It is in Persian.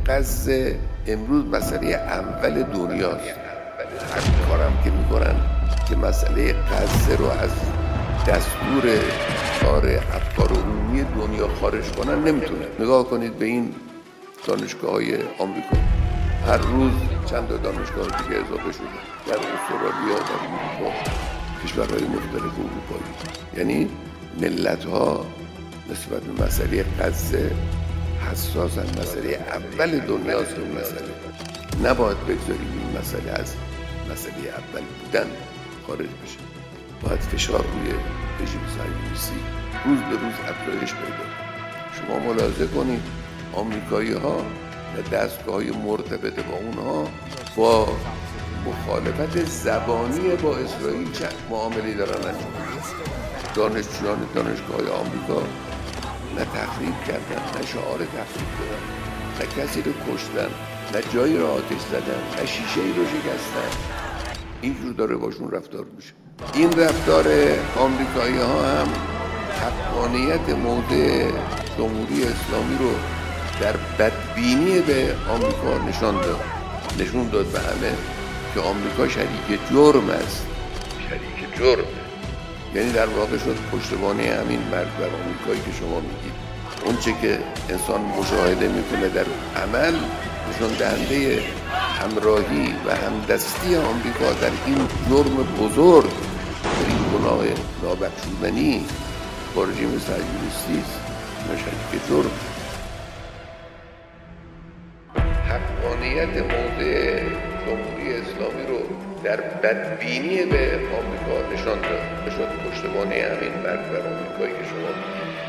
غزه امروز مسئله اول دنیاست. هر کارم که میکنن که مسئله غزه رو از دستور کار افکار عمومی دنیا خارج کنن نمیتونه. نگاه کنید به این دانشگاه‌های آمریکا، هر روز چند تا دانشگاه دیگه اضافه شده در استرالیا، در اروپا، کشورهای مختلف اروپایی. یعنی ملت‌ها نسبت به مسئله غزه حساسن. مسئله اول دنیاست. این مسئله نباید بگذاریم این مسئله از مسئله اول بودن خارج بشه. باید فشار روی رژیم صهیونیستی روز به روز افزایش پیدا کنه. شما ملاحظه کنید آمریکایی‌ها و دستگاه‌های مرتبط با اونها با مخالفت زبانی با اسرائیل چه معامله‌ای دارن انجام میدن. دانشجویان دانشگاه‌های آمریکا نه تخریب کردن، نه شعار تخریب دادن، نه کسی رو کشتن، نه جایی رو آتش زدن، نه شیشه‌ای رو شکستن. اینجور داره باشون رفتار میشه. این رفتار آمریکایی‌ها هم حقانیت موضع جمهوری اسلامی رو در بدبینی به آمریکا نشون داد به همه که آمریکا شریک جرم است. شریک جرم، یعنی در واقع شد پشتوانه همین مرگ بر آمریکایی که شما میگید. اون چه که انسان مشاهده میکنه در عمل نشون دهنده همراهی و همدستی آمریکا در این جرم بزرگ، در این گناه نابخشودنی با رژیم صهیونیستی است. شریک جرم. حقانیت موضع جمهوری اسلامی رو در بدبینی به آمریکا نشان داد. شد پشتوانه همین مرگ بر آمریکایی که شما